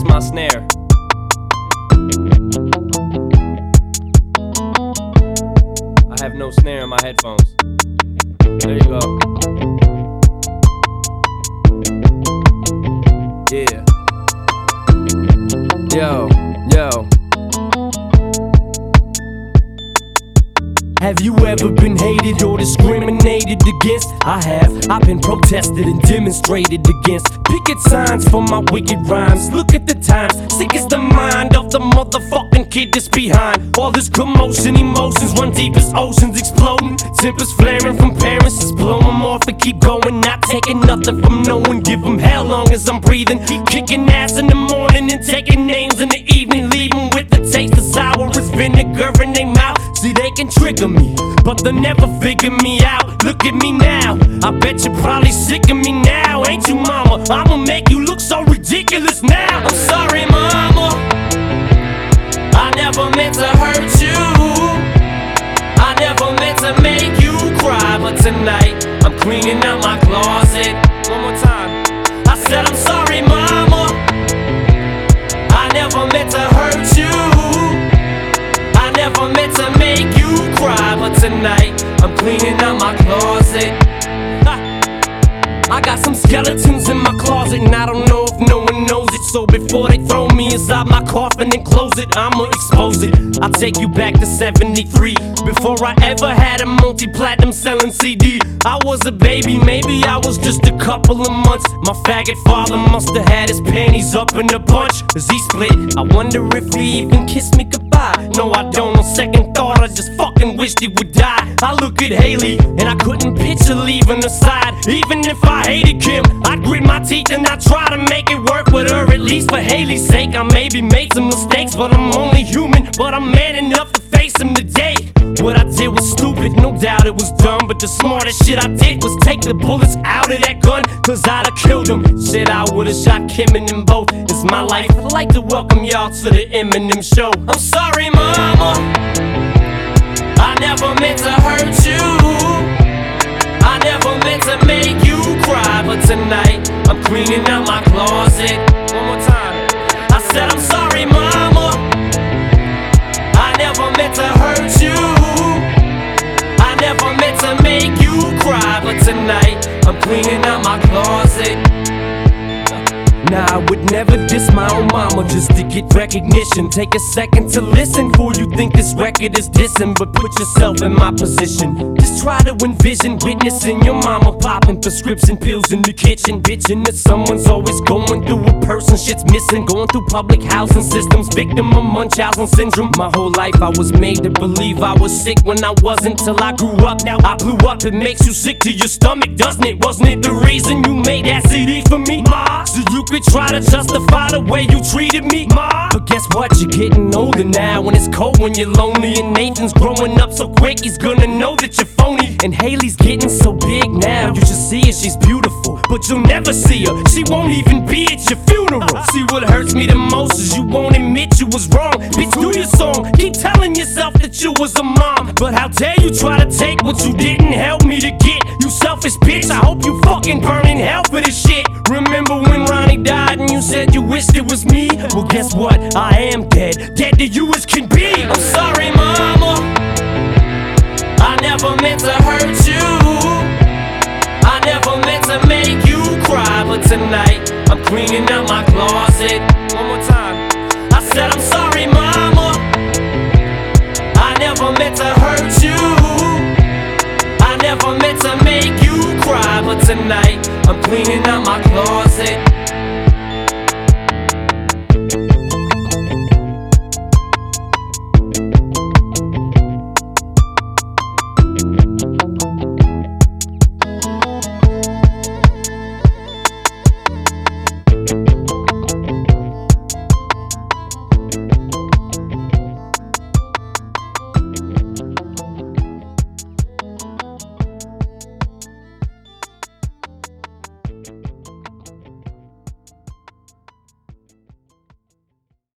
my snare. I have no snare in my headphones. There you go. Yeah. Yo. Have you ever been hated or discriminated against? I have. I've been protested and demonstrated against. Picket signs for my wicked rhymes. Look at the times. Sick is the mind of the motherfucking kid that's behind. All this commotion, emotions run deep as oceans exploding. Tempers flaring from parents, just blow them off and keep going. Not taking nothing from no one. Give them hell long as I'm breathing. Keep kicking ass in the morning and taking names in the evening. Leave them with the taste of sour as vinegar in their mouth. See, they can trigger me, but they'll never figure me out. Look at me now, I bet you're probably sick of me now. Ain't you, mama? I'ma make you look so ridiculous now. I'm sorry, mama, I never meant to hurt you. I never meant to make you cry. But tonight, I'm cleaning out my closet. One more time. I said I'm sorry, mama, I never meant to hurt you. I never meant to make you cry, but tonight I'm cleaning out my closet. I got some skeletons in my closet, and I don't know if no one knows it. So before they throw me inside my coffin and close it, I'ma expose it. I'll take you back to 73, before I ever had a multi-platinum selling CD. I was a baby, maybe I was just a couple of months. My faggot father must have had his panties up in a bunch. As he split, I wonder if he even kissed me goodbye. No, I don't. On second thought, I just fucking wished he would die. I look at Haley, and I couldn't picture leaving her side. Even if I hated Kim, I'd grit my teeth and I'd try to make it work with her. At least for Haley's sake, I maybe made some mistakes, but I'm only human. But I'm man enough to face them today. What I did was stupid, no doubt it was dumb, but the smartest shit I did was take the bullets out of that gun, cause I'd have killed him. Shit, I would've shot Kim and them both. It's my life. I'd like to welcome y'all to the Eminem show. I'm sorry, mama, I never meant to hurt you. I never meant to make you cry, but tonight I'm cleaning out my closet. One more time. I said I'm sorry, mama, I never meant to hurt you. I never meant to make you cry, but tonight I'm cleaning out my closet. Nah, I would never diss my own mama just to get recognition. Take a second to listen before you think this record is dissing. But put yourself in my position. Just try to envision witnessing your mama popping prescription pills in the kitchen, bitching that someone's always going through a person shit's missing. Going through public housing systems, victim of Munchausen syndrome. My whole life I was made to believe I was sick when I wasn't, till I grew up. Now I blew up. It makes you sick to your stomach, doesn't it? Wasn't it the reason you made that CD for me, ma? So you could try to justify the way you treated me, ma. But guess what? You're getting older now, when it's cold, when you're lonely. And Nathan's growing up so quick, he's gonna know that you're phony. And Haley's getting so big now, you should see her, she's beautiful, but you'll never see her. She won't even be at your funeral. See, what hurts me the most is you won't admit you was wrong. Bitch, do your song, keep telling yourself that you was a mom. But how dare you try to take what you didn't help me to get, you selfish bitch. I hope you fucking burn in hell for this shit. Remember when Ronnie died and you said you wished it was me? Well, guess what? I am dead, dead to you as can be. I'm sorry, mama, I never meant to hurt you. I never meant to make you cry, but tonight I'm cleaning out my closet. One more time. I said I'm sorry,